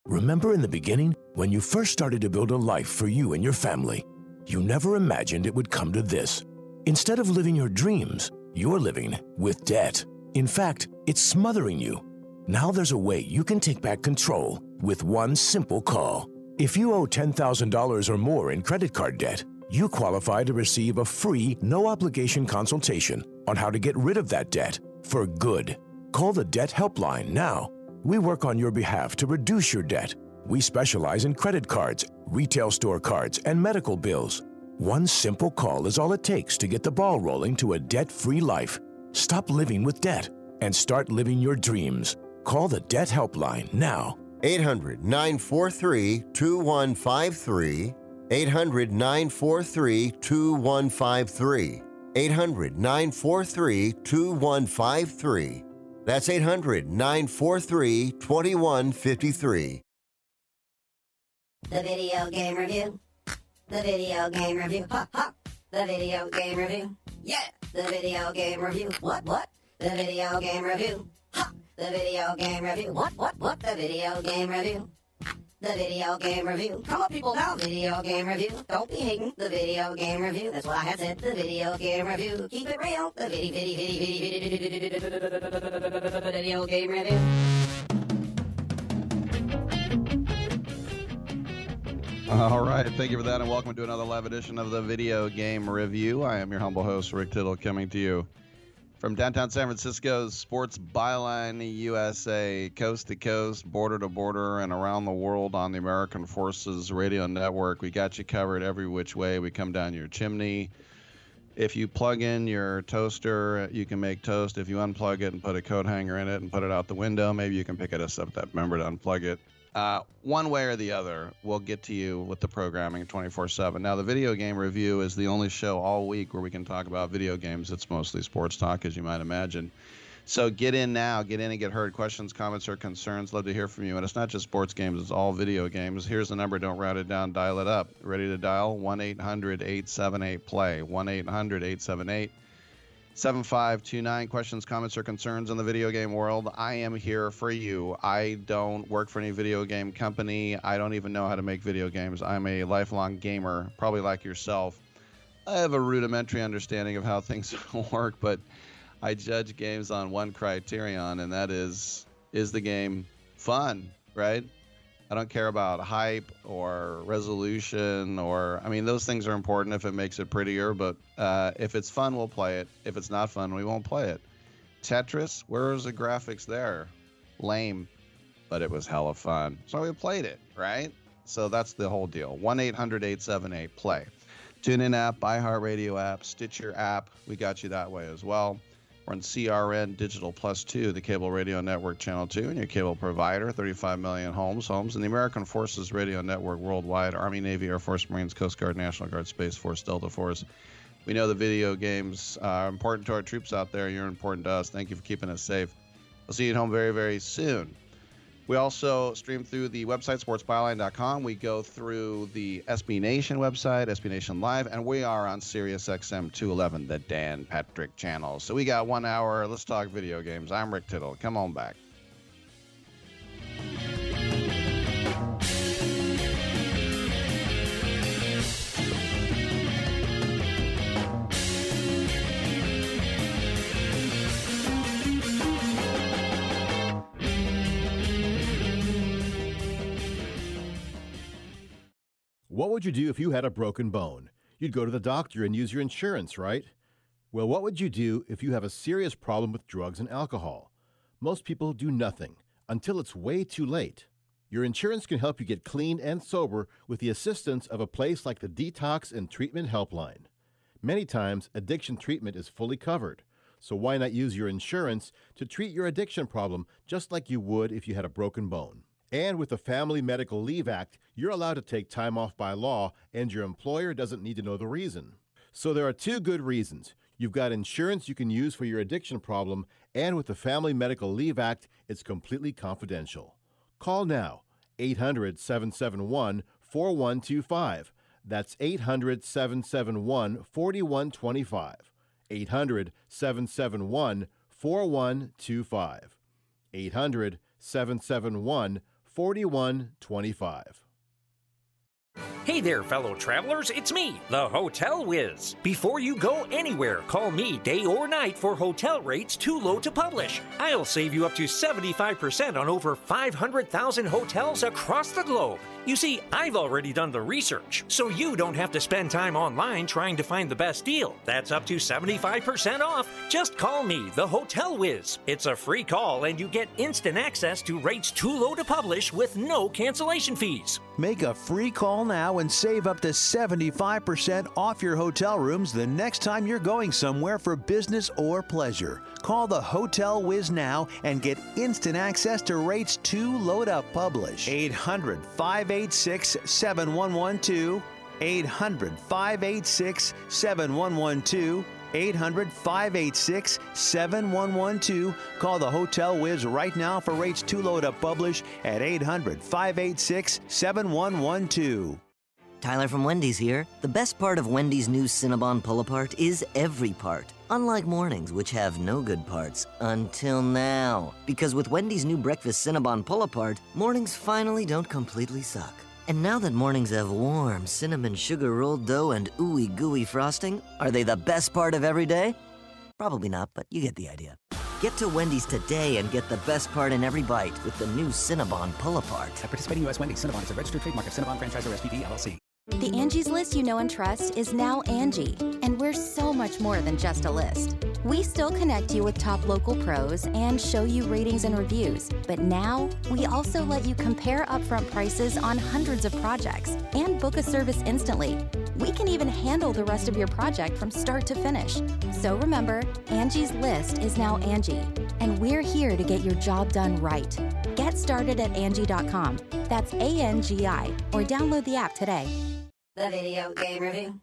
Remember in the beginning, when you first started to build a life for you and your family, you never imagined it would come to this. Instead of living your dreams, you're living with debt. In fact, it's smothering you. Now there's a way you can take back control with one simple call. If you owe $10,000 or more in credit card debt, you qualify to receive a free, no-obligation consultation on how to get rid of that debt for good. Call the Debt Helpline now. We work on your behalf to reduce your debt. We specialize in credit cards, retail store cards, and medical bills. One simple call is all it takes to get the ball rolling to a debt-free life. Stop living with debt and start living your dreams. Call the Debt Helpline now. 800-943-2153. 800-943-2153. 800-943-2153. That's 800-943-2153. The Video Game Review. The Video Game Review. Ha ha. The Video Game Review. Yeah. The Video Game Review. What? The Video Game Review. Ha. The Video Game Review. What? The Video Game Review. The Video Game Review. Come on, people, now. Video Game Review. Don't be hating. The Video Game Review. That's what I had said. The Video Game Review. Keep it real. The Video Game Review. All right, thank you for that, and welcome to another live edition of the Video Game Review. I am your humble host, Rick Tittle, coming to you from downtown San Francisco's Sports Byline USA, coast to coast, border to border, and around the world on the American Forces Radio Network. We got you covered every which way. We come down your chimney. If you plug in your toaster, you can make toast. If you unplug it and put a coat hanger in it and put it out the window, maybe you can pick it up that. Remember to unplug it. One way or the other, we'll get to you with the programming 24/7. Now, the Video Game Review is the only show all week where we can talk about video games. It's mostly sports talk, as you might imagine. So get in now. Get in and get heard. Questions, comments, or concerns. Love to hear from you. And it's not just sports games. It's all video games. Here's the number. Don't write it down. Dial it up. Ready to dial? 1-800-878-PLAY. 1-800-878-7529. Questions, comments, or concerns in the video game world. I am here for you. I don't work for any video game company. I don't even know how to make video games. I'm a lifelong gamer, probably like yourself. I have a rudimentary understanding of how things work, but I judge games on one criterion, and that is the game fun, right? I don't care about hype or resolution those things are important if it makes it prettier, but if it's fun, we'll play it. If it's not fun, we won't play it. Tetris, where was the graphics there? Lame, but it was hella fun. So we played it, right? So that's the whole deal. 1-800-878-PLAY. TuneIn app, iHeartRadio app, Stitcher app. We got you that way as well. We're on CRN Digital Plus 2, the Cable Radio Network Channel 2, and your cable provider, 35 million homes, and the American Forces Radio Network worldwide, Army, Navy, Air Force, Marines, Coast Guard, National Guard, Space Force, Delta Force. We know the video games are important to our troops out there. You're important to us. Thank you for keeping us safe. We'll see you at home very, very soon. We also stream through the website, sportsbyline.com. We go through the SB Nation website, SB Nation Live, and we are on Sirius XM 211, the Dan Patrick channel. So we got 1 hour. Let's talk video games. I'm Rick Tittle. Come on back. What would you do if you had a broken bone? You'd go to the doctor and use your insurance, right? Well, what would you do if you have a serious problem with drugs and alcohol? Most people do nothing until it's way too late. Your insurance can help you get clean and sober with the assistance of a place like the Detox and Treatment Helpline. Many times, addiction treatment is fully covered, so why not use your insurance to treat your addiction problem just like you would if you had a broken bone? And with the Family Medical Leave Act, you're allowed to take time off by law, and your employer doesn't need to know the reason. So there are two good reasons. You've got insurance you can use for your addiction problem, and with the Family Medical Leave Act, it's completely confidential. Call now, 800-771-4125. That's 800-771-4125. 800-771-4125. 800-771-4125. 4125. Hey there, fellow travelers. It's me, the Hotel Whiz. Before you go anywhere, call me day or night for hotel rates too low to publish. I'll save you up to 75% on over 500,000 hotels across the globe. You see, I've already done the research, so you don't have to spend time online trying to find the best deal. That's up to 75% off. Just call me, the Hotel Whiz. It's a free call, and you get instant access to rates too low to publish with no cancellation fees. Make a free call now and save up to 75% off your hotel rooms the next time you're going somewhere for business or pleasure. Call the Hotel Whiz now and get instant access to rates too low to publish. 800-586-7112. 800-586-7112. 800-586-7112. Call the Hotel Whiz right now for rates too low to publish at 800-586-7112. Tyler from Wendy's here. The best part of Wendy's new Cinnabon Pull-Apart is every part. Unlike mornings, which have no good parts, until now. Because with Wendy's new breakfast Cinnabon Pull-Apart, mornings finally don't completely suck. And now that mornings have warm cinnamon sugar rolled dough and ooey gooey frosting, are they the best part of every day? Probably not, but you get the idea. Get to Wendy's today and get the best part in every bite with the new Cinnabon Pull-Apart. At participating U.S. Wendy's, Cinnabon is a registered trademark of Cinnabon Franchisor SPV LLC. The Angie's List you know and trust is now Angie, and we're so much more than just a list. We still connect you with top local pros and show you ratings and reviews, but now we also let you compare upfront prices on hundreds of projects and book a service instantly. We can even handle the rest of your project from start to finish. So remember, Angie's List is now Angie, and we're here to get your job done right. Get started at Angie.com. That's ANGI, or download the app today. The Video Game Review.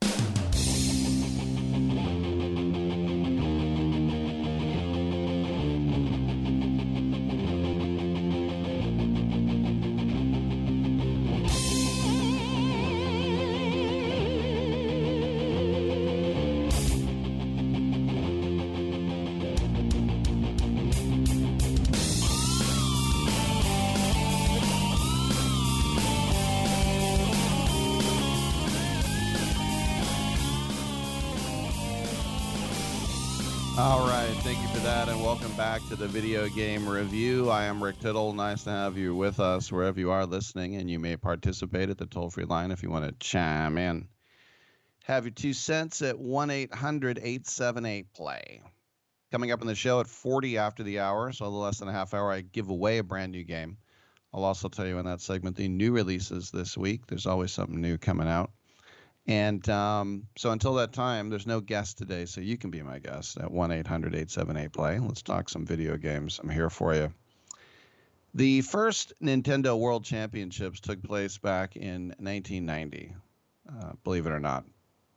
All right, thank you for that, and welcome back to the Video Game Review. I am Rick Tittle. Nice to have you with us wherever you are listening, and you may participate at the toll-free line if you want to chime in. Have your 2 cents at 1-800-878-PLAY. Coming up in the show at 40 after the hour, so a little less than a half hour, I give away a brand new game. I'll also tell you in that segment the new releases this week. There's always something new coming out. And so until that time, there's no guest today, so you can be my guest at 1-800-878-PLAY. Let's talk some video games. I'm here for you. The first Nintendo World Championships took place back in 1990, believe it or not.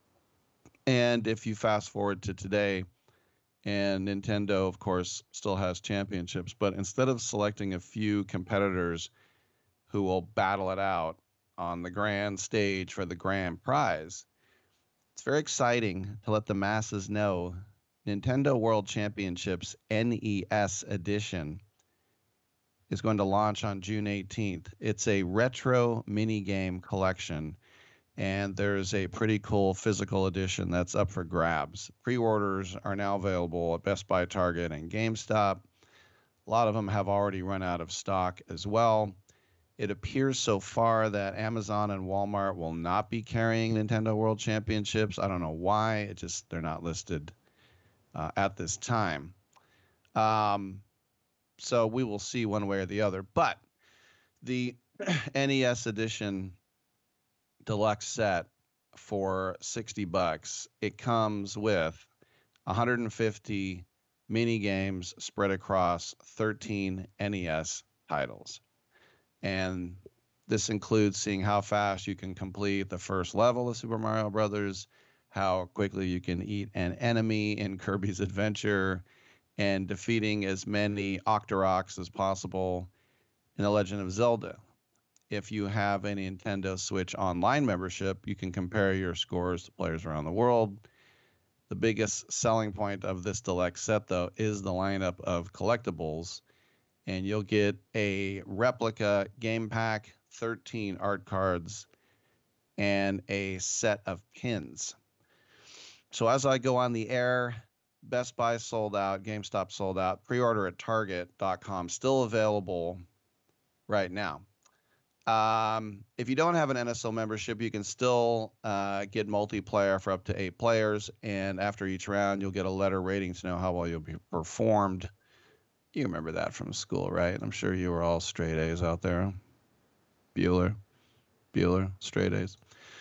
And if you fast forward to today, and Nintendo, of course, still has championships, but instead of selecting a few competitors who will battle it out on the grand stage for the grand prize, it's very exciting to let the masses know Nintendo World Championships NES Edition is going to launch on June 18th. It's a retro minigame collection, and there's a pretty cool physical edition that's up for grabs. Pre-orders are now available at Best Buy, Target, and GameStop. A lot of them have already run out of stock as well. It appears so far that Amazon and Walmart will not be carrying Nintendo World Championships. I don't know why. They're not listed at this time. So we will see one way or the other. But the NES Edition Deluxe set for $60, it comes with 150 mini games spread across 13 NES titles. And this includes seeing how fast you can complete the first level of Super Mario Brothers, how quickly you can eat an enemy in Kirby's Adventure, and defeating as many Octoroks as possible in The Legend of Zelda. If you have a Nintendo Switch Online membership, you can compare your scores to players around the world. The biggest selling point of this deluxe set, though, is the lineup of collectibles. and you'll get a replica game pack, 13 art cards, and a set of pins. So as I go on the air, Best Buy sold out, GameStop sold out, pre-order at Target.com, still available right now. If you don't have an NSO membership, you can still get multiplayer for up to 8 players, and after each round, you'll get a letter rating to know how well you'll be performed. You remember that from school, right? I'm sure you were all straight A's out there. Bueller, straight A's.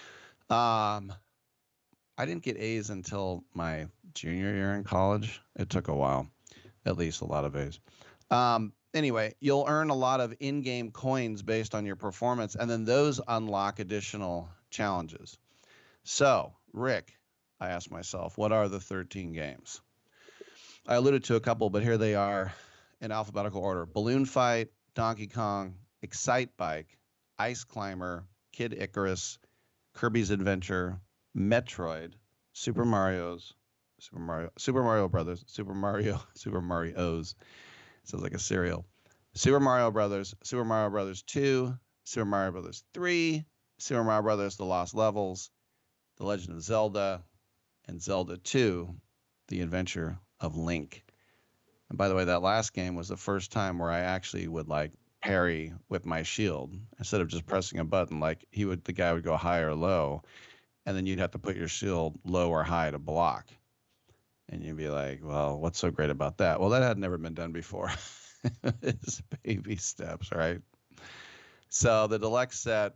I didn't get A's until my junior year in college. It took a while, at least a lot of A's. Anyway, you'll earn a lot of in-game coins based on your performance, and then those unlock additional challenges. So, Rick, I asked myself, what are the 13 games? I alluded to a couple, but here they are in alphabetical order. Balloon Fight, Donkey Kong, Excite Bike, Ice Climber, Kid Icarus, Kirby's Adventure, Metroid, Super Mario Brothers, Super Mario's. Sounds like a cereal. Super Mario Brothers, Super Mario Brothers 2, Super Mario Brothers 3, Super Mario Brothers The Lost Levels, The Legend of Zelda, and Zelda 2, The Adventure of Link. And by the way, that last game was the first time where I actually would like parry with my shield instead of just pressing a button. Like the guy would go high or low, and then you'd have to put your shield low or high to block. And you'd be like, well, what's so great about that? Well, that had never been done before. It's baby steps, right? So the deluxe set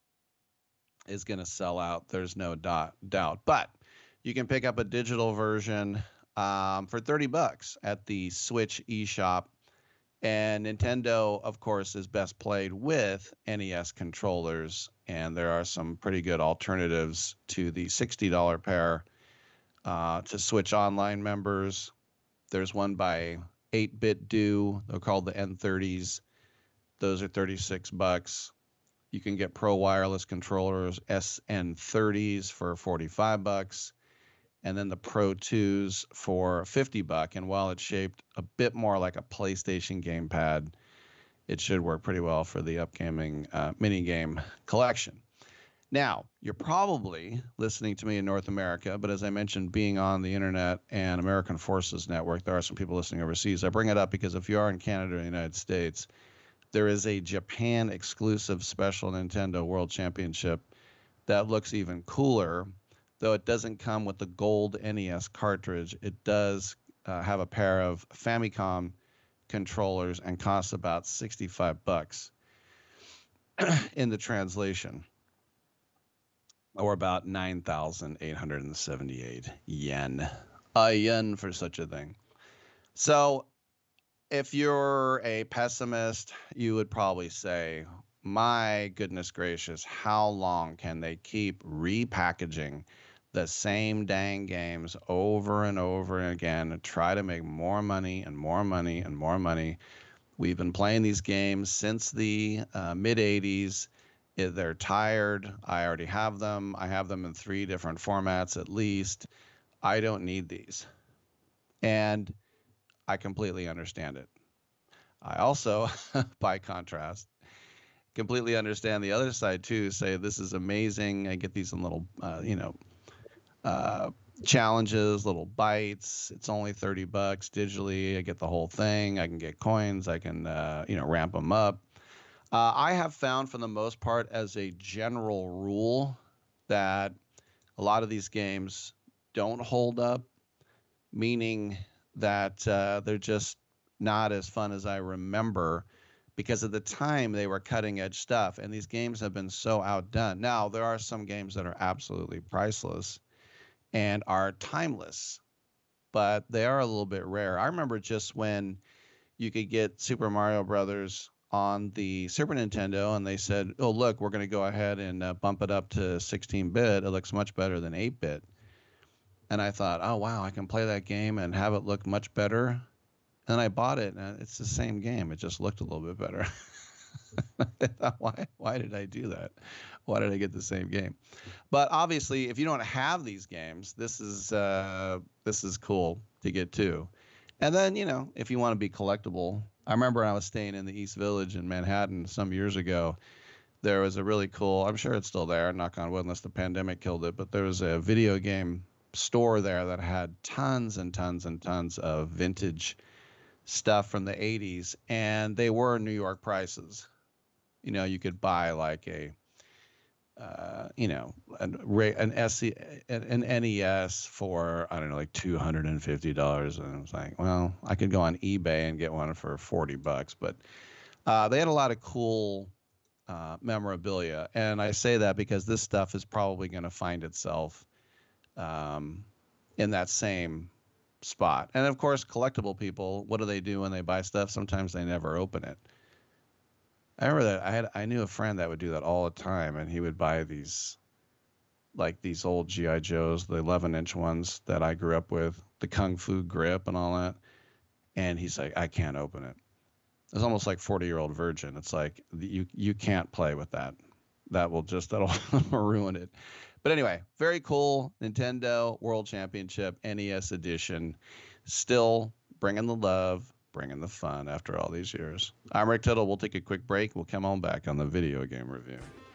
is going to sell out. There's no doubt. But you can pick up a digital version for $30 at the Switch eShop. And Nintendo, of course, is best played with NES controllers. And there are some pretty good alternatives to the $60 pair to Switch Online members. There's one by 8-Bit Do. They're called the N30s. Those are $36. You can get Pro Wireless controllers, SN30s for $45. And then the Pro 2s for $50. And while it's shaped a bit more like a PlayStation gamepad, it should work pretty well for the upcoming mini game collection. Now, you're probably listening to me in North America, but as I mentioned, being on the internet and American Forces Network, there are some people listening overseas. I bring it up because if you are in Canada or the United States, there is a Japan exclusive special Nintendo World Championship that looks even cooler. Though it doesn't come with the gold NES cartridge, it does have a pair of Famicom controllers and costs about $65 in the translation, or about 9,878 yen. A yen for such a thing. So if you're a pessimist, you would probably say, my goodness gracious, how long can they keep repackaging the same dang games over and over again and try to make more money and more money and more money? We've been playing these games since the mid-'80s. They're tired. I already have them. I have them in 3 different formats at least. I don't need these. And I completely understand it. I also, by contrast, completely understand the other side too. Say, this is amazing. I get these in little, challenges, little bites. It's only $30 digitally. I get the whole thing. I can get coins. I can, ramp them up. I have found for the most part as a general rule that a lot of these games don't hold up, meaning that they're just not as fun as I remember, because at the time they were cutting edge stuff, and these games have been so outdone. Now, there are some games that are absolutely priceless and are timeless, but they are a little bit rare. I remember just when you could get Super Mario Brothers on the Super Nintendo, and they said, oh, look, we're going to go ahead and bump it up to 16-bit. It looks much better than 8-bit. And I thought, oh, wow, I can play that game and have it look much better. And I bought it, and it's the same game. It just looked a little bit better. I thought, why did I do that? Why did I get the same game? But obviously, if you don't have these games, this is cool to get too. And then, if you want to be collectible, I remember when I was staying in the East Village in Manhattan some years ago, there was a really cool, I'm sure it's still there, knock on wood, unless the pandemic killed it, but there was a video game store there that had tons and tons and tons of vintage stuff from the 80s, and they were New York prices. You know, you could buy like a an NES for, I don't know, like $250, and I was like, well, I could go on eBay and get one for $40, but they had a lot of cool memorabilia, and I say that because this stuff is probably going to find itself in that same spot. And of course, collectible people, what do they do when they buy stuff? Sometimes they never open it. I remember that I knew a friend that would do that all the time, and he would buy these old G.I. Joes, the 11-inch ones that I grew up with, the Kung Fu grip and all that. And he's like, I can't open it. It's almost like 40-year-old virgin. It's like you can't play with that. That'll ruin it. But anyway, very cool. Nintendo World Championship NES edition, still bringing the love, bringing the fun after all these years. I'm Rick Tittle. We'll take a quick break. We'll come on back on the Video Game Review.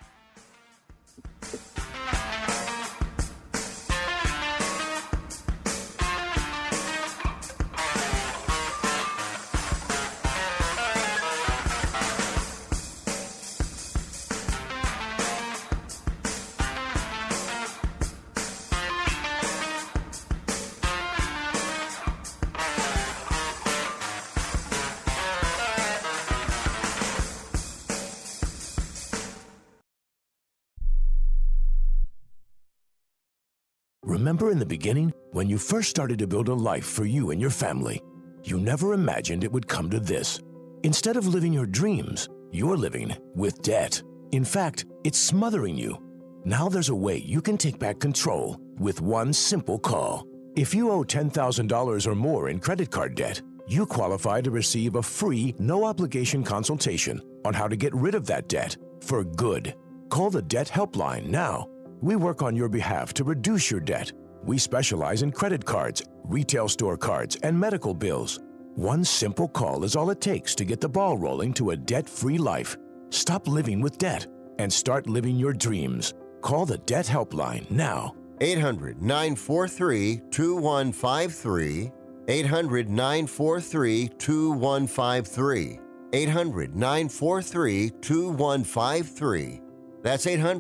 Remember in the beginning, when you first started to build a life for you and your family, you never imagined it would come to this. Instead of living your dreams, you're living with debt. In fact, it's smothering you. Now there's a way you can take back control with one simple call. If you owe $10,000 or more in credit card debt, you qualify to receive a free, no-obligation consultation on how to get rid of that debt for good. Call the Debt Helpline now. We work on your behalf to reduce your debt. We specialize in credit cards, retail store cards, and medical bills. One simple call is all it takes to get the ball rolling to a debt-free life. Stop living with debt and start living your dreams. Call the Debt Helpline now. 800-943-2153. 800-943-2153. 800-943-2153. That's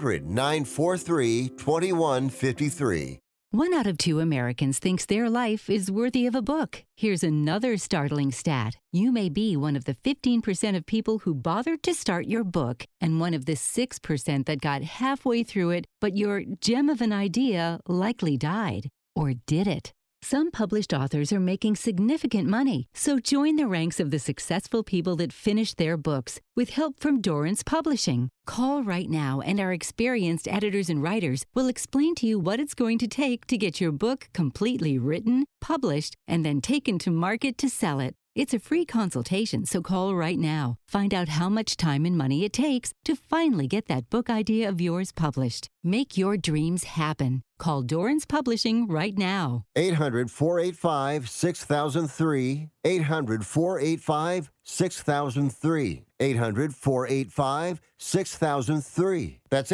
800-943-2153. 1 out of 2 Americans thinks their life is worthy of a book. Here's another startling stat. You may be one of the 15% of people who bothered to start your book and one of the 6% that got halfway through it, but your gem of an idea likely died. Or did it? Some published authors are making significant money, so join the ranks of the successful people that finish their books with help from Dorrance Publishing. Call right now, and our experienced editors and writers will explain to you what it's going to take to get your book completely written, published, and then taken to market to sell it. It's a free consultation, so call right now. Find out how much time and money it takes to finally get that book idea of yours published. Make your dreams happen. Call Dorrance Publishing right now. 800-485-6003. 800-485-6003. 800-485-6003. That's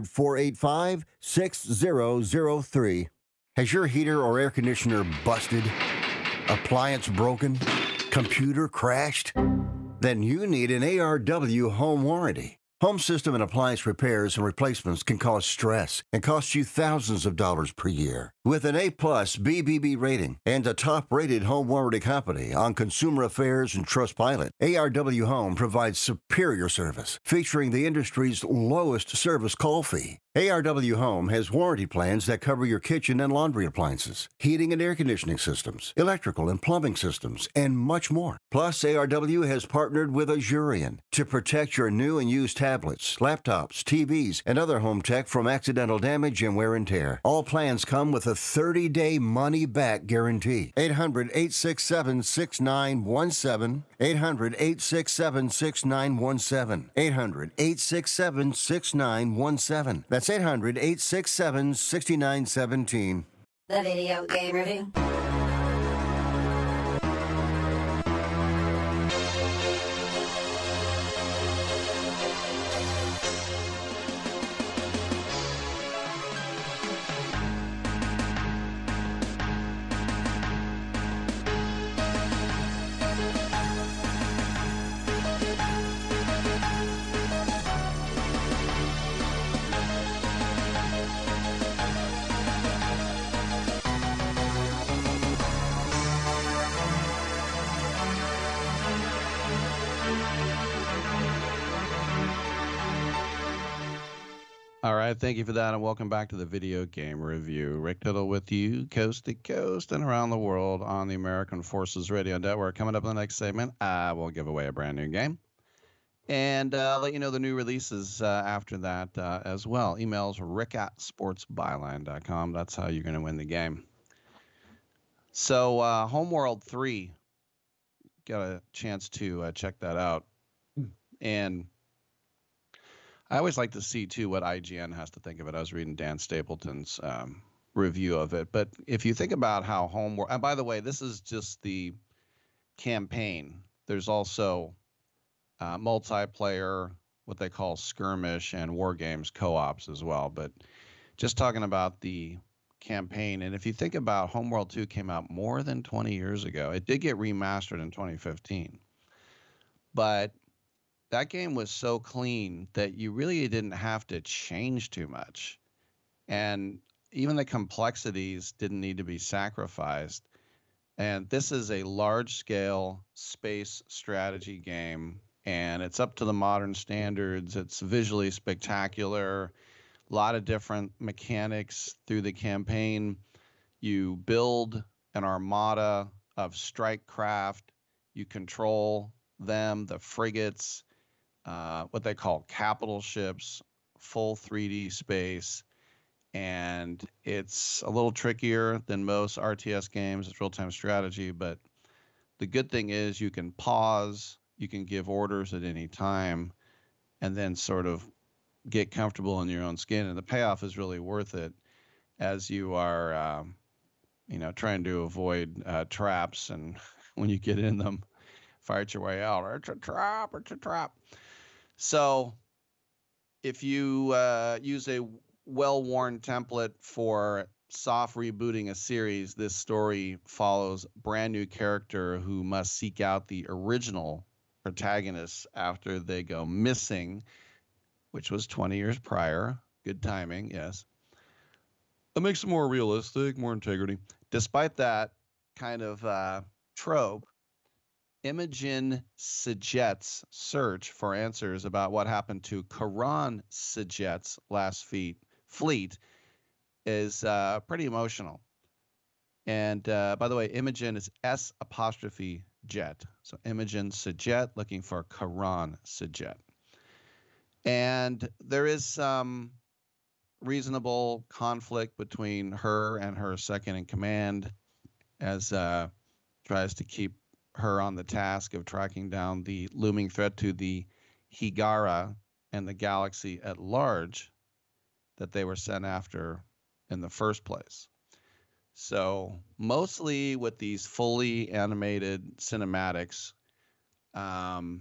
800-485-6003. Has your heater or air conditioner busted? Appliance broken? Computer crashed? Then you need an ARW home warranty. Home system and appliance repairs and replacements can cause stress and cost you thousands of dollars per year. With an A-plus BBB rating and a top-rated home warranty company on Consumer Affairs and Trustpilot, ARW Home provides superior service, featuring the industry's lowest service call fee. ARW Home has warranty plans that cover your kitchen and laundry appliances, heating and air conditioning systems, electrical and plumbing systems, and much more. Plus, ARW has partnered with Azurion to protect your new and used tablets, laptops, TVs, and other home tech from accidental damage and wear and tear. All plans come with a 30-day money-back guarantee. 800-867-6917. 800-867-6917. 800-867-6917. That's 800-867-6917. The Video Game Review. All right, thank you for that, and welcome back to the Video Game Review. Rick Tittle with you, coast to coast and around the world on the American Forces Radio Network. Coming up in the next segment, I will give away a brand new game and let you know the new releases after that as well. Emails rick@sportsbyline.com. That's how you're going to win the game. So Homeworld 3, got a chance to check that out. And I always like to see, too, what IGN has to think of it. I was reading Dan Stapleton's review of it. But if you think about how Homeworld... And by the way, this is just the campaign. There's also multiplayer, what they call skirmish, and war games co-ops as well. But just talking about the campaign, and if you think about Homeworld 2 came out more than 20 years ago. It did get remastered in 2015. But that game was so clean that you really didn't have to change too much. And even the complexities didn't need to be sacrificed. And this is a large-scale space strategy game, and it's up to the modern standards. It's visually spectacular, a lot of different mechanics through the campaign. You build an armada of strike craft. You control them, the frigates, what they call capital ships, full 3D space. And it's a little trickier than most RTS games. It's real-time strategy, but the good thing is you can pause, you can give orders at any time, and then sort of get comfortable in your own skin. And the payoff is really worth it as you are, trying to avoid traps. And when you get in them, fight your way out. It's a trap, it's a trap. So if you use a well-worn template for soft rebooting a series, this story follows a brand new character who must seek out the original protagonists after they go missing, which was 20 years prior. Good timing, yes. It makes it more realistic, more integrity. Despite that kind of trope, Imogen Sajet's search for answers about what happened to Karan Sajet's last fleet is pretty emotional. And by the way, Imogen is S''Jet. So Imogen Sajet looking for Karan Sajet. And there is some reasonable conflict between her and her second in command as tries to keep her on the task of tracking down the looming threat to the Higara and the galaxy at large that they were sent after in the first place. So mostly with these fully animated cinematics, and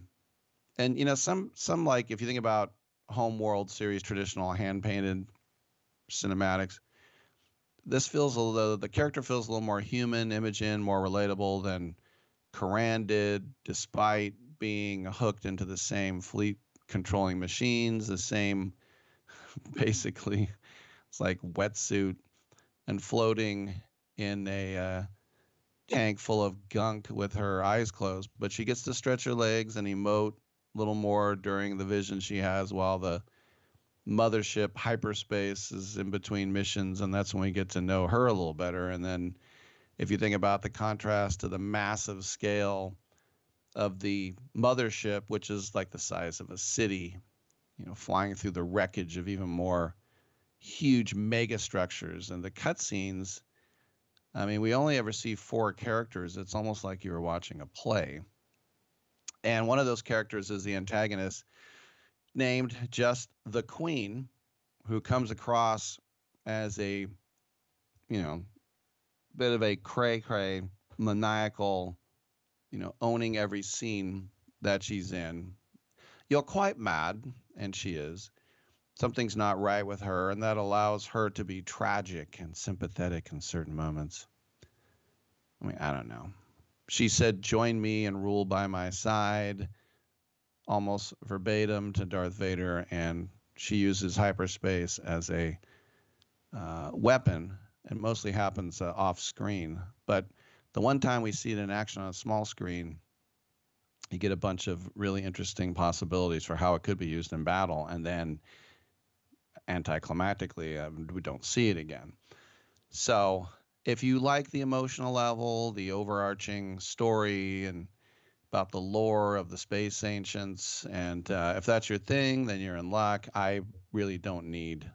some like if you think about Homeworld series traditional hand painted cinematics, this feels the character feels a little more human, Imogen more relatable than Karan did, despite being hooked into the same fleet controlling machines, the same basically it's like wetsuit and floating in a tank full of gunk with her eyes closed. But she gets to stretch her legs and emote a little more during the vision she has while the mothership hyperspace is in between missions, and that's when we get to know her a little better. And then if you think about the contrast to the massive scale of the mothership, which is like the size of a city, flying through the wreckage of even more huge mega structures, and the cutscenes, I mean, we only ever see 4 characters. It's almost like you were watching a play. And one of those characters is the antagonist named just the Queen, who comes across as a, bit of a cray-cray, maniacal, owning every scene that she's in. You're quite mad, and she is. Something's not right with her, and that allows her to be tragic and sympathetic in certain moments. I mean, I don't know. She said, "Join me and rule by my side," almost verbatim to Darth Vader, and she uses hyperspace as a weapon. It mostly happens off screen, but the one time we see it in action on a small screen, you get a bunch of really interesting possibilities for how it could be used in battle, and then anticlimactically, we don't see it again. So if you like the emotional level, the overarching story, and about the lore of the space ancients, and if that's your thing, then you're in luck. I really don't need.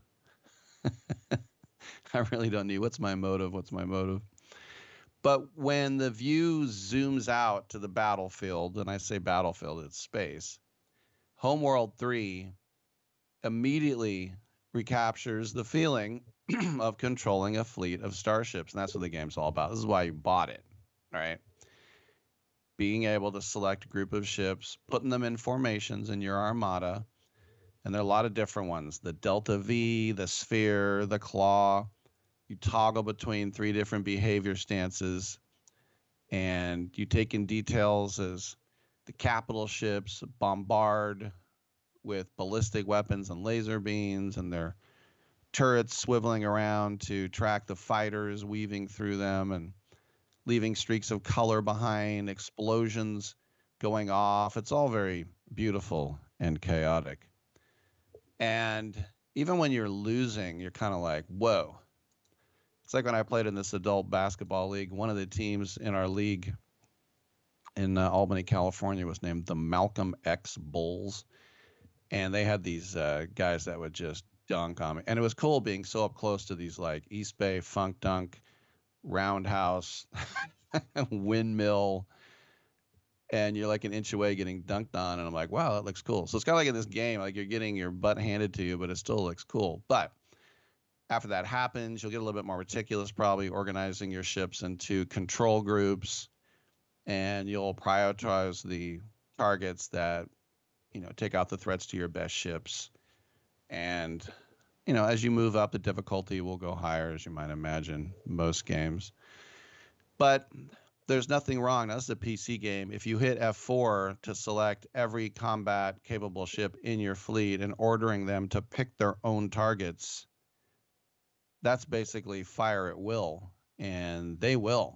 I really don't need. What's my motive? What's my motive? But when the view zooms out to the battlefield, and I say battlefield, it's space, Homeworld 3 immediately recaptures the feeling of controlling a fleet of starships. And that's what the game's all about. This is why you bought it, right? Being able to select a group of ships, putting them in formations in your armada. And there are a lot of different ones. The Delta V, the Sphere, the Claw. You toggle between 3 different behavior stances. And you take in details as the capital ships bombard with ballistic weapons and laser beams, and their turrets swiveling around to track the fighters weaving through them and leaving streaks of color behind, explosions going off. It's all very beautiful and chaotic. And even when you're losing, you're kind of like, whoa. It's like when I played in this adult basketball league, one of the teams in our league in Albany, California was named the Malcolm X Bulls. And they had these guys that would just dunk on me. And it was cool being so up close to these like East Bay Funk Dunk, Roundhouse, Windmill. And you're like an inch away getting dunked on. And I'm like, wow, that looks cool. So it's kind of like in this game, like you're getting your butt handed to you, but it still looks cool. But after that happens, you'll get a little bit more meticulous, probably organizing your ships into control groups. And you'll prioritize the targets that, take out the threats to your best ships. And, as you move up, the difficulty will go higher, as you might imagine, most games. But there's nothing wrong. That's a PC game. If you hit F4 to select every combat-capable ship in your fleet and ordering them to pick their own targets, that's basically fire at will, and they will.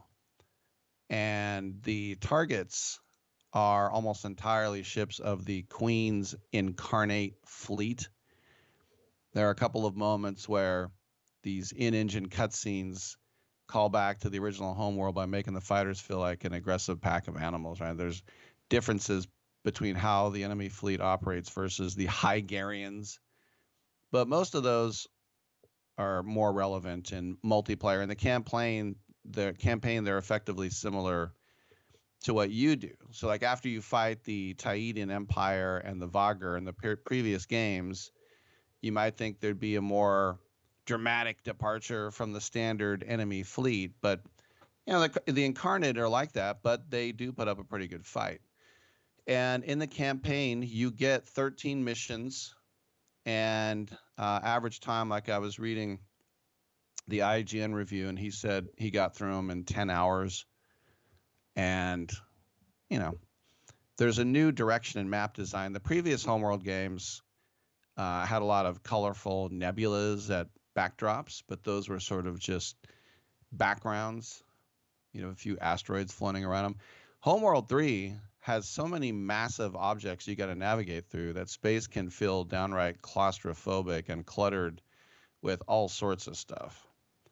And the targets are almost entirely ships of the Queen's Incarnate Fleet. There are a couple of moments where these in-engine cutscenes call back to the original Homeworld by making the fighters feel like an aggressive pack of animals, right? There's differences between how the enemy fleet operates versus the Hygarians. But most of those are more relevant in multiplayer. In the campaign, they're effectively similar to what you do. So like after you fight the Taidian Empire and the Vagr in the previous games, you might think there'd be a more dramatic departure from the standard enemy fleet. But, the Incarnate are like that, but they do put up a pretty good fight. And in the campaign, you get 13 missions and average time, like I was reading the IGN review, and he said he got through them in 10 hours. And, there's a new direction in map design. The previous Homeworld games had a lot of colorful nebulas at backdrops, but those were sort of just backgrounds, a few asteroids floating around them. Homeworld 3 has so many massive objects you got to navigate through that space can feel downright claustrophobic and cluttered with all sorts of stuff.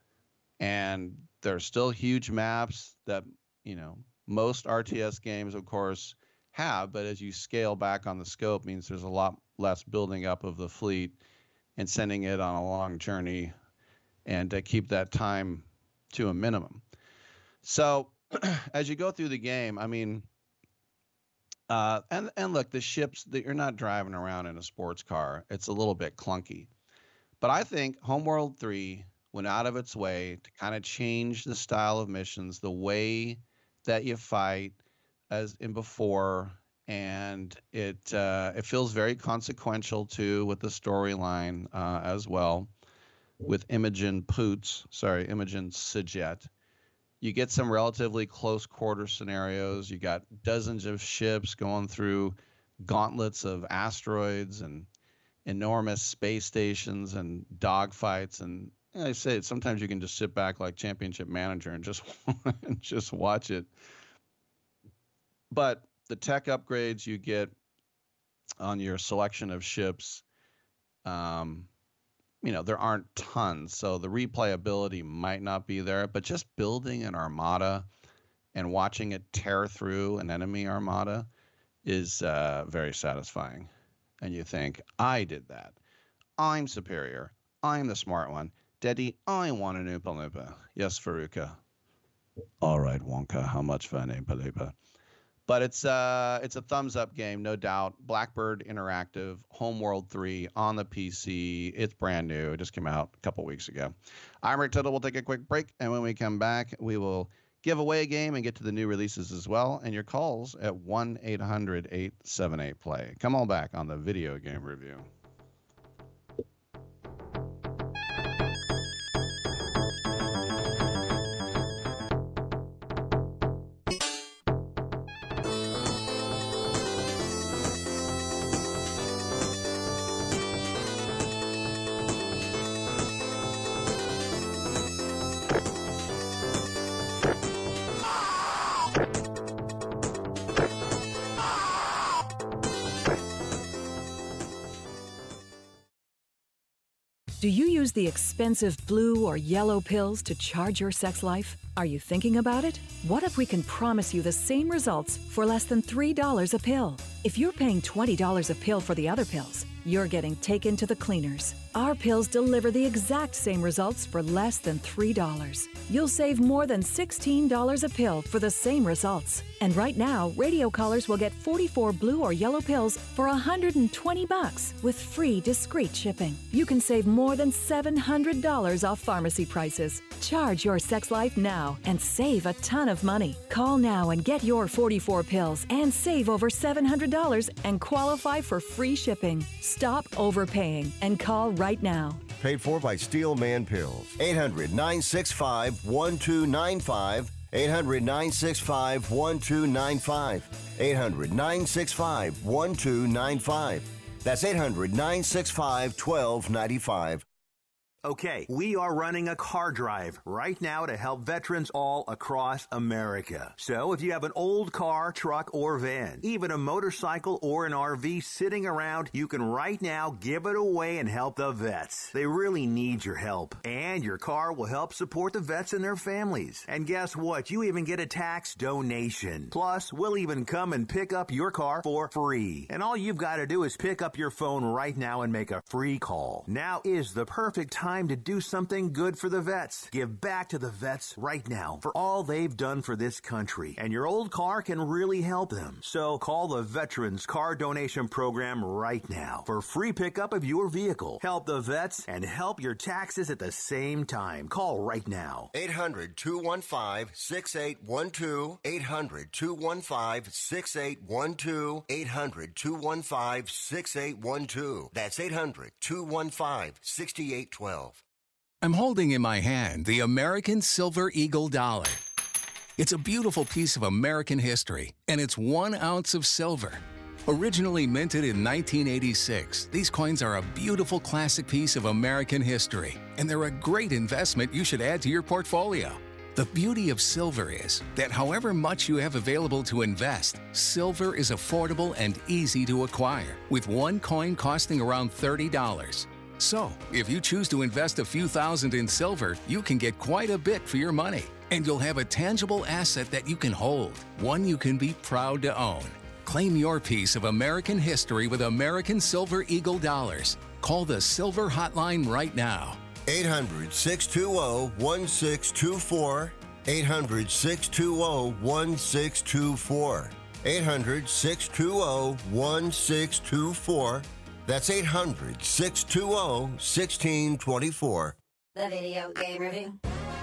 And there's still huge maps that, most RTS games, of course, have, but as you scale back on the scope means there's a lot less building up of the fleet and sending it on a long journey, and to keep that time to a minimum. So as you go through the game, and look, the ships, you're not driving around in a sports car. It's a little bit clunky. But I think Homeworld 3 went out of its way to kind of change the style of missions, the way that you fight as in before, and it feels very consequential too with the storyline as well. With Imogen Sijet, you get some relatively close quarter scenarios. You got dozens of ships going through gauntlets of asteroids and enormous space stations and dogfights. And I say sometimes you can just sit back like Championship Manager and just watch it. But the tech upgrades you get on your selection of ships, there aren't tons, so the replayability might not be there, but just building an armada and watching it tear through an enemy armada is very satisfying. And you think, I did that. I'm superior. I'm the smart one. Daddy, I want an Oompa Loompa. Yes, Faruka. All right, Wonka, how much for an Oompa Loompa? But it's a thumbs up game, no doubt. Blackbird Interactive, Homeworld 3 on the PC. It's brand new. It just came out a couple weeks ago. I'm Rick Tittle. We'll take a quick break, and when we come back, we will give away a game and get to the new releases as well, and your calls at 1-800-878-PLAY. Come on back on the Video Game Review. Do you use the expensive blue or yellow pills to charge your sex life? Are you thinking about it? What if we can promise you the same results for less than $3 a pill? If you're paying $20 a pill for the other pills, you're getting taken to the cleaners. Our pills deliver the exact same results for less than $3. You'll save more than $16 a pill for the same results. And right now, radio callers will get 44 blue or yellow pills for $120 with free discreet shipping. You can save more than $700 off pharmacy prices. Charge your sex life now and save a ton of money. Call now and get your 44 pills and save over $700 and qualify for free shipping. Stop overpaying and call right now. Paid for by Steelman Pills. 800-965-1295. 800-965-1295. 800-965-1295. That's 800-965-1295. Okay, we are running a car drive right now to help veterans all across America. So if you have an old car, truck, or van, even a motorcycle or an RV sitting around, you can right now give it away and help the vets. They really need your help. And your car will help support the vets and their families. And guess what? You even get a tax donation. Plus, we'll even come and pick up your car for free. And all you've got to do is pick up your phone right now and make a free call. Now is the perfect time to do something good for the vets. Give back to the vets right now for all they've done for this country. And your old car can really help them. So call the Veterans Car Donation Program right now for free pickup of your vehicle. Help the vets and help your taxes at the same time. Call right now. 800-215-6812. 800-215-6812. 800-215-6812. That's 800-215-6812. I'm holding in my hand the American Silver Eagle dollar. It's a beautiful piece of American history, and it's 1 ounce of silver. Originally minted in 1986, these coins are a beautiful classic piece of American history, and they're a great investment you should add to your portfolio. The beauty of silver is that however much you have available to invest, silver is affordable and easy to acquire, with one coin costing around $30. So, if you choose to invest a few thousand in silver, you can get quite a bit for your money. And you'll have a tangible asset that you can hold, one you can be proud to own. Claim your piece of American history with American Silver Eagle dollars. Call the Silver Hotline right now. 800-620-1624. 800-620-1624. 800-620-1624. That's 800-620-1624. The Video Game Review.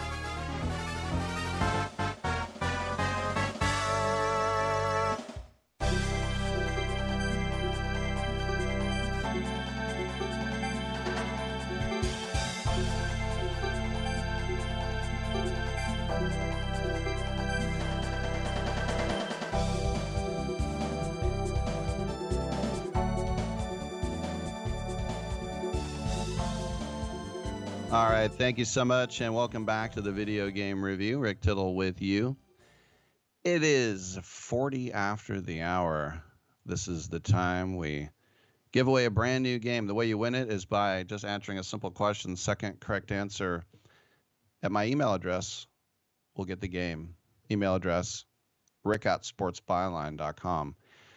All right, thank you so much, and welcome back to the Video Game Review. Rick Tittle with you. It is 40 after the hour. This is the time we give away a brand new game. The way you win it is by just answering a simple question. Second correct answer at my email address will get the game. Email address, rick@sportsbyline.com.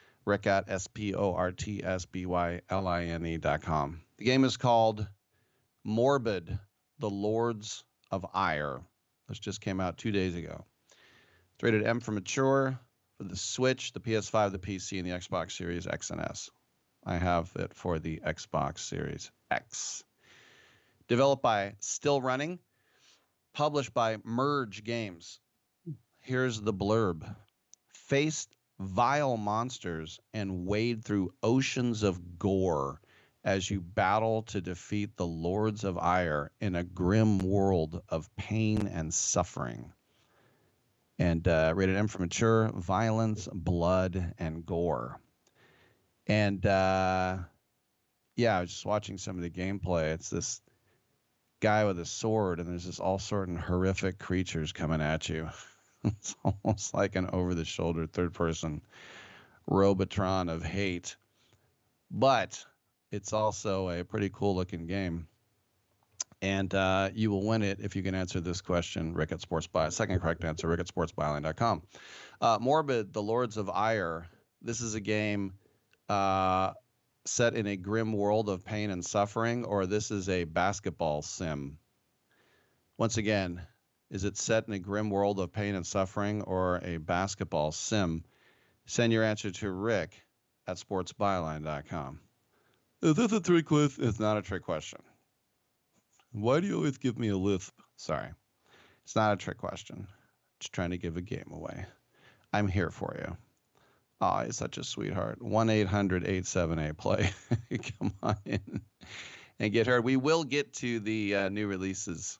rick@sportsbyline.com. The game is called Morbid, The Lords of Ire. This just came out 2 days ago. It's rated M for mature for the Switch, the PS5, the PC, and the Xbox Series X and S. I have it for the Xbox Series X. Developed by Still Running, published by Merge Games. Here's the blurb. Faced vile monsters and wade through oceans of gore as you battle to defeat the Lords of Ire in a grim world of pain and suffering. And rated M for mature, violence, blood, and gore. And I was just watching some of the gameplay. It's this guy with a sword, and there's just all sort of horrific creatures coming at you. It's almost like an over-the-shoulder third-person Robotron of hate. But it's also a pretty cool-looking game. And you will win it if you can answer this question, Rick at SportsByline. Second correct answer, Rick at SportsByline.com. Morbid, The Lords of Ire. This is a game set in a grim world of pain and suffering, or this is a basketball sim? Once again, is it set in a grim world of pain and suffering or a basketball sim? Send your answer to Rick at SportsByline.com. Is this a trick question? It's not a trick question. Why do you always give me a lisp? Sorry. It's not a trick question. Just trying to give a game away. I'm here for you. Oh, he's such a sweetheart. 1-800-878-PLAY. Come on in and get heard. We will get to the new releases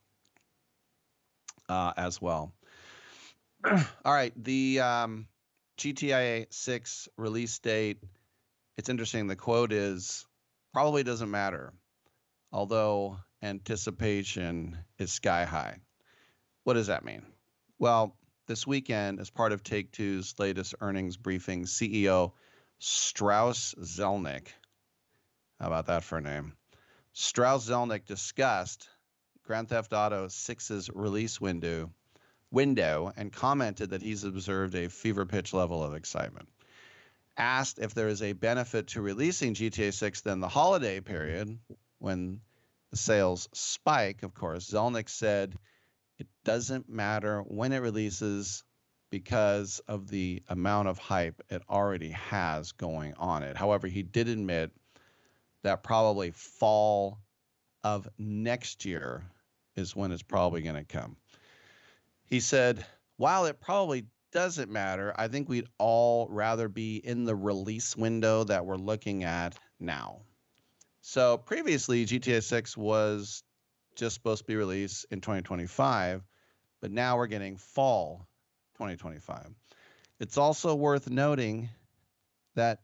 as well. All right. The GTA 6 release date. It's interesting. The quote is, probably doesn't matter, although anticipation is sky high. What does that mean? Well, this weekend, as part of Take-Two's latest earnings briefing, CEO Strauss Zelnick, how about that for a name? Strauss Zelnick discussed Grand Theft Auto 6's release window and commented that he's observed a fever pitch level of excitement. Asked if there is a benefit to releasing GTA 6 than the holiday period, when the sales spike, of course, Zelnick said it doesn't matter when it releases because of the amount of hype it already has going on it. However, he did admit that probably fall of next year is when it's probably going to come. He said, while it probably doesn't matter, I think we'd all rather be in the release window that we're looking at now. So previously, GTA 6 was just supposed to be released in 2025, but now we're getting fall 2025. It's also worth noting that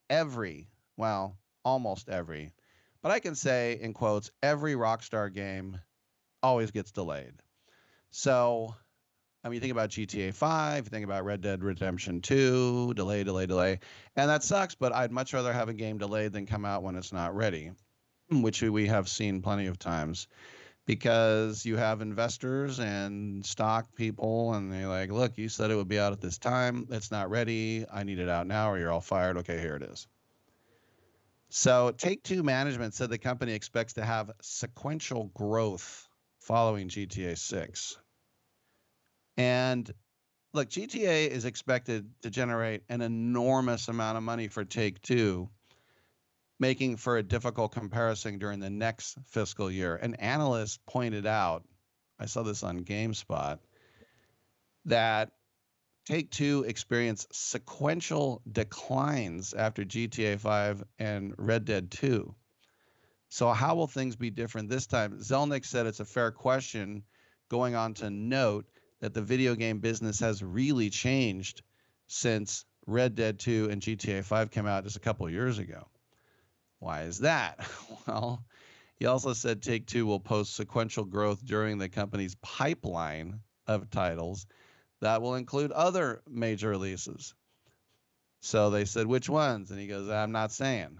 almost every, but I can say in quotes, every Rockstar game always gets delayed. So, I mean, you think about GTA 5, you think about Red Dead Redemption 2, delay. And that sucks, but I'd much rather have a game delayed than come out when it's not ready, which we have seen plenty of times. Because you have investors and stock people, and they're like, look, you said it would be out at this time. It's not ready. I need it out now, or you're all fired. Okay, here it is. So Take-Two management said the company expects to have sequential growth following GTA 6. And look, GTA is expected to generate an enormous amount of money for Take-Two, making for a difficult comparison during the next fiscal year. An analyst pointed out, I saw this on GameSpot, that Take-Two experienced sequential declines after GTA 5 and Red Dead 2. So how will things be different this time? Zelnick said it's a fair question, going on to note that the video game business has really changed since Red Dead 2 and GTA 5 came out just a couple of years ago. Why is that? Well, he also said Take-Two will post sequential growth during the company's pipeline of titles that will include other major releases. So they said, which ones? And he goes, I'm not saying.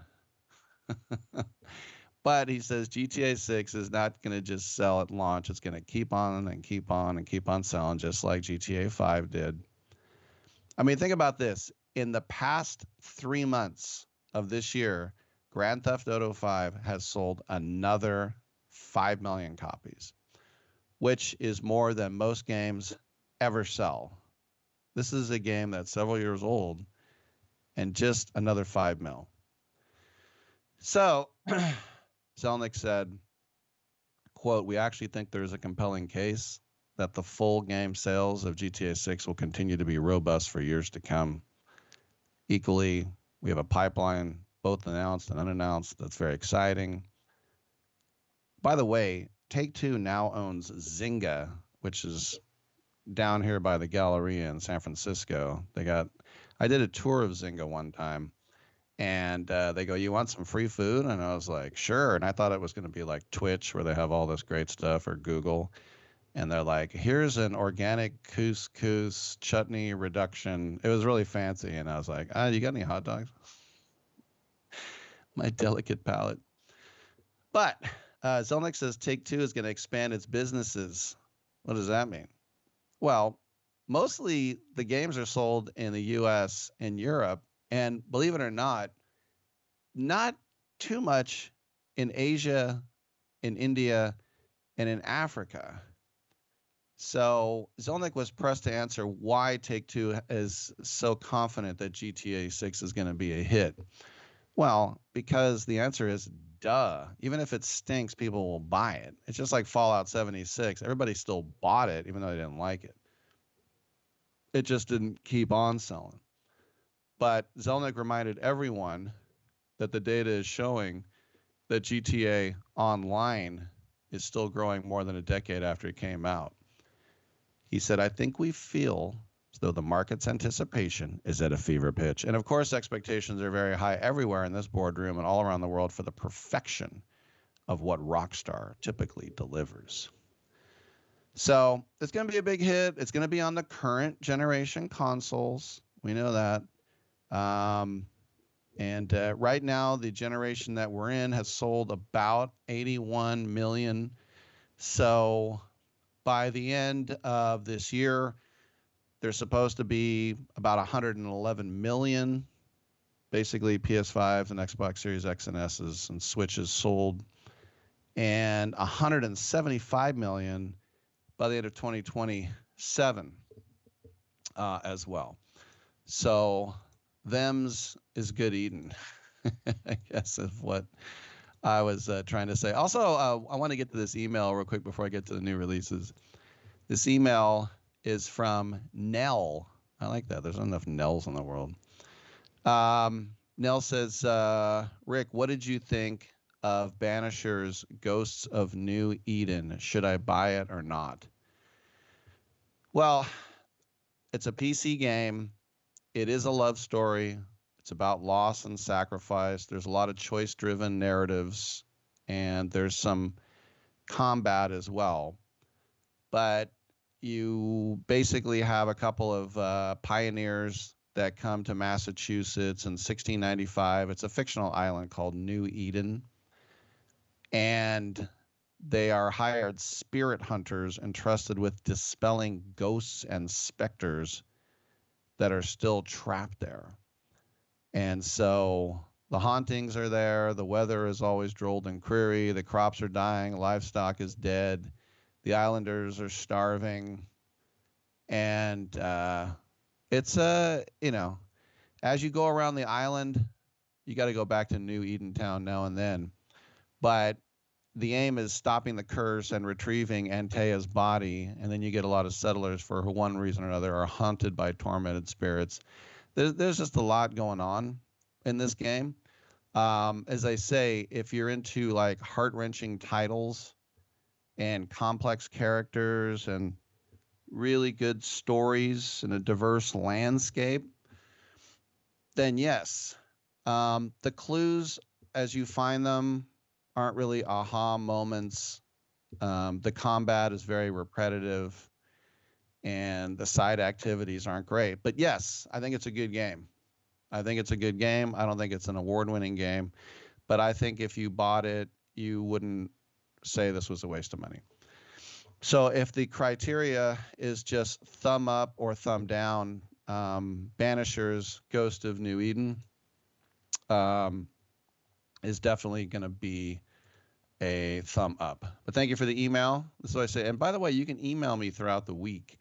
But he says GTA 6 is not going to just sell at launch. It's going to keep on and keep on and keep on selling, just like GTA 5 did. I mean, think about this. In the past 3 months of this year, Grand Theft Auto 5 has sold another 5 million copies, which is more than most games ever sell. This is a game that's several years old and just another 5 mil. So Zelnick said, quote, we actually think there's a compelling case that the full game sales of GTA 6 will continue to be robust for years to come. Equally, we have a pipeline, both announced and unannounced, that's very exciting. By the way, Take-Two now owns Zynga, which is down here by the Galleria in San Francisco. I did a tour of Zynga one time, and they go, you want some free food? And I was like, sure. And I thought it was going to be like Twitch, where they have all this great stuff, or Google. And they're like, here's an organic couscous chutney reduction. It was really fancy. And I was like, you got any hot dogs? My delicate palate. But Zelnick says Take-Two is going to expand its businesses. What does that mean? Well, mostly the games are sold in the U.S. and Europe. And believe it or not too much in Asia, in India, and in Africa. So Zelnick was pressed to answer why Take-Two is so confident that GTA 6 is going to be a hit. Well, because the answer is duh. Even if it stinks, people will buy it. It's just like Fallout 76. Everybody still bought it, even though they didn't like it. It just didn't keep on selling. But Zelnick reminded everyone that the data is showing that GTA Online is still growing more than a decade after it came out. He said, I think we feel as though the market's anticipation is at a fever pitch. And of course, expectations are very high everywhere in this boardroom and all around the world for the perfection of what Rockstar typically delivers. So it's going to be a big hit. It's going to be on the current generation consoles. We know that. Right now, the generation that we're in has sold about 81 million. So by the end of this year, there's supposed to be about 111 million, basically PS5s and Xbox Series X and S's and Switches sold, and 175 million by the end of 2027 as well. So them's is good eating, I guess, is what I was trying to say. Also, I want to get to this email real quick before I get to the new releases. This email is from Nell. I like that. There's not enough Nells in the world. Nell says, Rick, what did you think of Banisher's Ghosts of New Eden? Should I buy it or not? Well, it's a PC game. It is a love story. It's about loss and sacrifice. There's a lot of choice-driven narratives, and there's some combat as well. But you basically have a couple of pioneers that come to Massachusetts in 1695. It's a fictional island called New Eden. And they are hired spirit hunters entrusted with dispelling ghosts and specters that are still trapped there. And so the hauntings are there. The weather is always drolled and dreary. The crops are dying. Livestock is dead. The islanders are starving. And it's as you go around the island, you got to go back to New Edentown now and then. But the aim is stopping the curse and retrieving Antea's body. And then you get a lot of settlers, for one reason or another, are haunted by tormented spirits. There's just a lot going on in this game. As I say, if you're into like heart-wrenching titles and complex characters and really good stories and a diverse landscape, then yes. The clues as you find them aren't really aha moments. The combat is very repetitive. and the side activities aren't great. But yes, I think it's a good game. I think it's a good game. I don't think it's an award-winning game, but I think if you bought it, you wouldn't say this was a waste of money. So if the criteria is just thumb up or thumb down, Banishers Ghost of New Eden is definitely going to be a thumb up. But thank you for the email. This is what I say. And by the way, you can email me throughout the week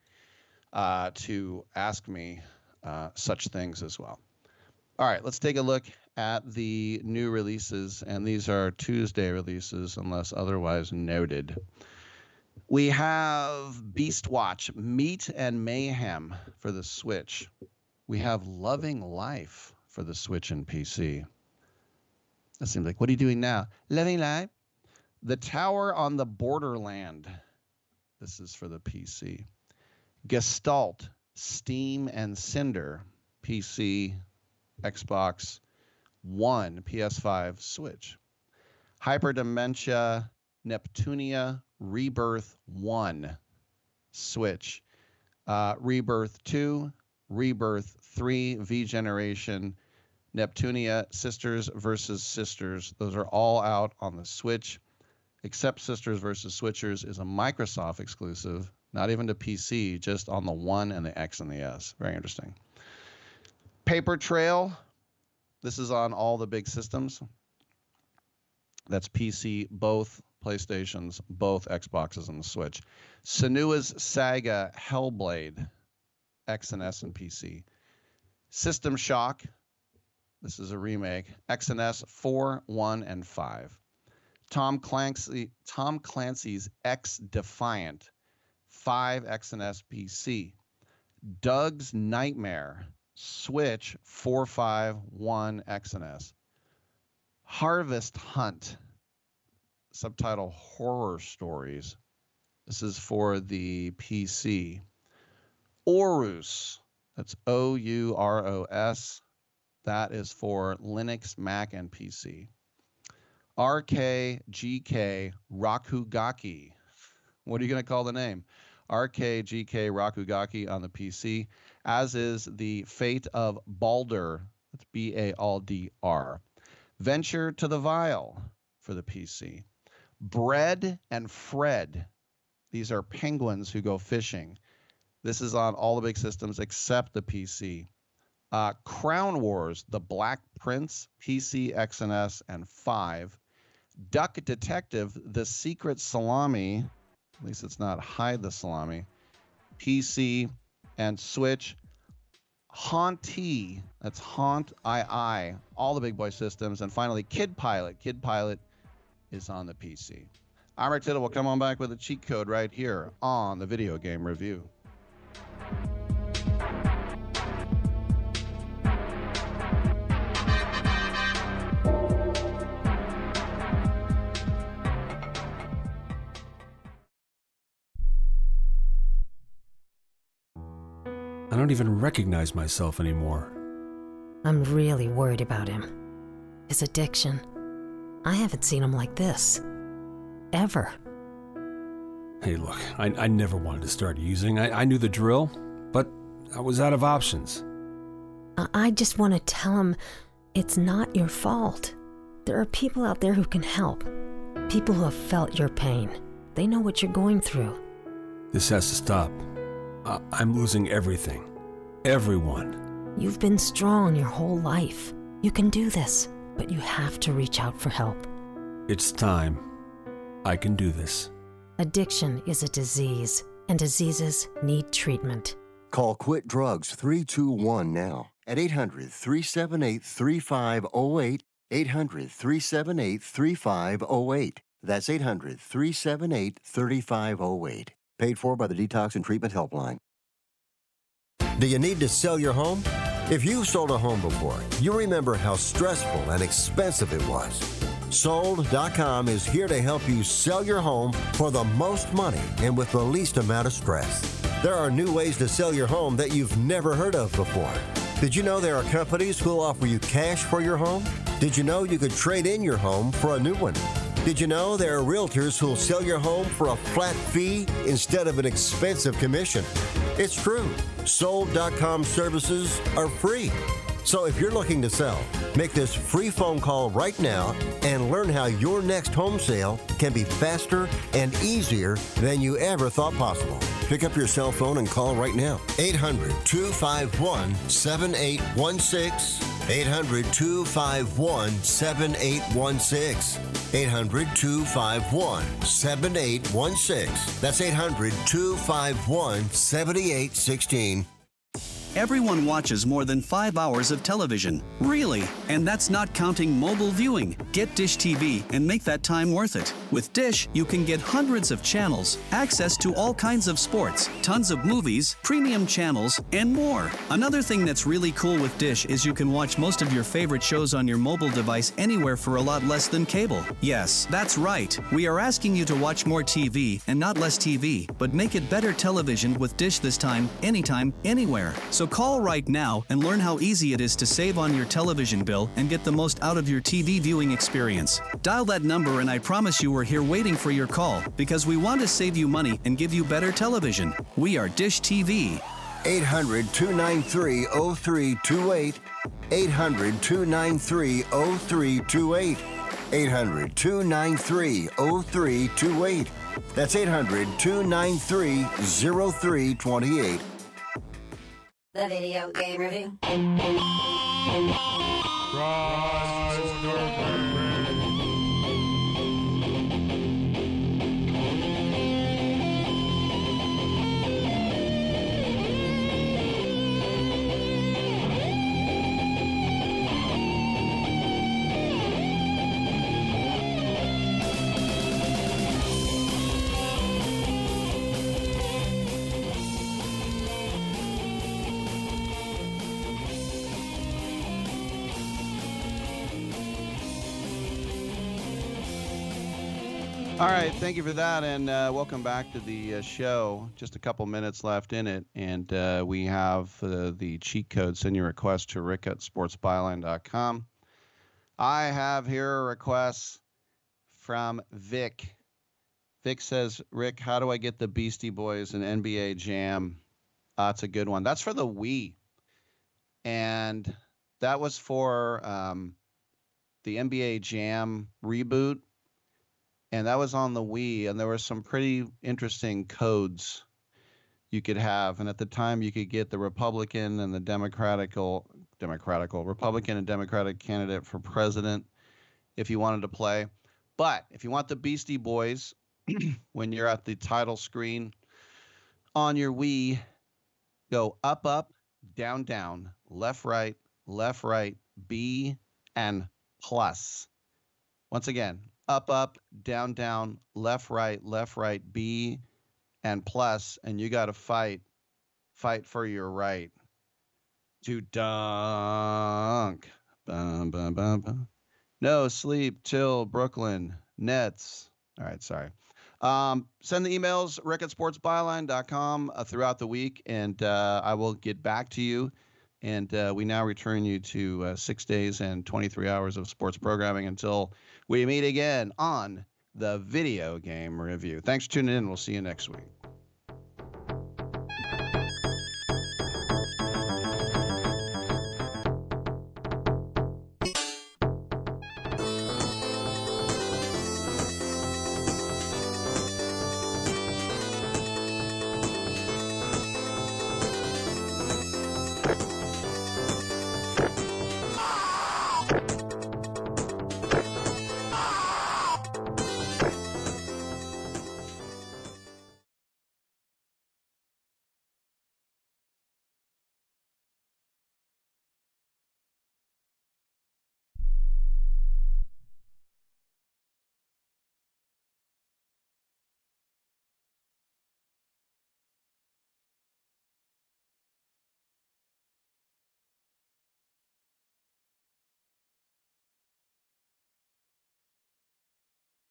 to ask me such things as well. All right, let's take a look at the new releases, and these are Tuesday releases unless otherwise noted. We have Beast Watch, Meat and Mayhem for the Switch. We have Loving Life for the Switch and PC. That seems like, what are you doing now? Loving Life. The Tower on the Borderland. This is for the PC. Gestalt, Steam and Cinder, PC, Xbox One, PS5, Switch. Hyperdementia, Neptunia, Rebirth 1, Switch. Rebirth 2, Rebirth 3, V Generation, Neptunia, Sisters versus Sisters. Those are all out on the Switch, except Sisters versus Switchers is a Microsoft exclusive, not even to PC, just on the One and the X and the S. Very interesting. Paper Trail. This is on all the big systems. That's PC, both PlayStations, both Xboxes, and the Switch. Senua's Saga Hellblade, X and S and PC. System Shock. This is a remake. X and S 4, 1, and 5. Tom Clancy's X Defiant, 5 X and S PC. Doug's Nightmare, Switch 4, 5, 1 X and S. Harvest Hunt, subtitle Horror Stories. This is for the PC. Orus, that's O-U-R-O-S. That is for Linux, Mac, and PC. RKGK Rakugaki. What are you going to call the name? RKGK Rakugaki on the PC, as is the Fate of Baldur. That's B-A-L-D-R. Venture to the Vile for the PC. Bread and Fred. These are penguins who go fishing. This is on all the big systems except the PC. Crown Wars, The Black Prince, PC, XNS, and 5. Duck Detective, The Secret Salami. At least it's not Hide the Salami. PC and Switch. Hauntee, that's Haunt II, all the big boy systems. And finally, Kid Pilot. Kid Pilot is on the PC. I'm Rick Tittle. We'll come on back with a cheat code right here on the Video Game Review. I don't even recognize myself anymore. I'm really worried about him. His addiction. I haven't seen him like this. Ever. Hey, look, I never wanted to start using. I knew the drill, but I was out of options. I just want to tell him it's not your fault. There are people out there who can help. People who have felt your pain. They know what you're going through. This has to stop. I'm losing everything. Everyone. You've been strong your whole life. You can do this, but you have to reach out for help. It's time. I can do this. Addiction is a disease, and diseases need treatment. Call Quit Drugs 321 now at 800-378-3508, 800-378-3508. That's 800-378-3508. Paid for by the Detox and Treatment Helpline. Do you need to sell your home? If you've sold a home before, you remember how stressful and expensive it was. Sold.com is here to help you sell your home for the most money and with the least amount of stress. There are new ways to sell your home that you've never heard of before. Did you know there are companies who will offer you cash for your home? Did you know you could trade in your home for a new one? Did you know there are realtors who'll sell your home for a flat fee instead of an expensive commission? It's true. Sold.com services are free. So if you're looking to sell, make this free phone call right now and learn how your next home sale can be faster and easier than you ever thought possible. Pick up your cell phone and call right now. 800-251-7816. 800-251-7816. 800-251-7816. That's 800-251-7816. Everyone watches more than 5 hours of television. Really? And that's not counting mobile viewing. Get Dish TV and make that time worth it. With Dish, you can get hundreds of channels, access to all kinds of sports, tons of movies, premium channels, and more. Another thing that's really cool with Dish is you can watch most of your favorite shows on your mobile device anywhere for a lot less than cable. Yes, that's right. We are asking you to watch more TV and not less TV, but make it better television with Dish this time, anytime, anywhere. So call right now and learn how easy it is to save on your television bill and get the most out of your TV viewing experience. Dial that number and I promise you we're here waiting for your call because we want to save you money and give you better television. We are Dish TV. 800-293-0328. 800-293-0328. 800-293-0328. That's 800-293-0328. The Video Game Review. All right, thank you for that, and welcome back to the show. Just a couple minutes left in it, and we have the cheat code. Send your request to rick@sportsbyline.com. I have here a request from Vic. Vic says, Rick, how do I get the Beastie Boys and NBA Jam? That's a good one. That's for the Wii, and that was for the NBA Jam reboot. And that was on the Wii, and there were some pretty interesting codes you could have. And at the time, you could get the Republican and the Republican and Democratic candidate for president if you wanted to play. But if you want the Beastie Boys, when you're at the title screen on your Wii, go up, up, down, down, left, right, B, and plus. Once again, up, up, down, down, left, right, B, and plus, and you got to fight for your right to dunk. Bum, bum, bum, bum. No sleep till Brooklyn Nets. All right, sorry. Send the emails, rick@sportsbyline.com throughout the week, and I will get back to you. And we now return you to 6 days and 23 hours of sports programming until we meet again on the Video Game Review. Thanks for tuning in. We'll see you next week.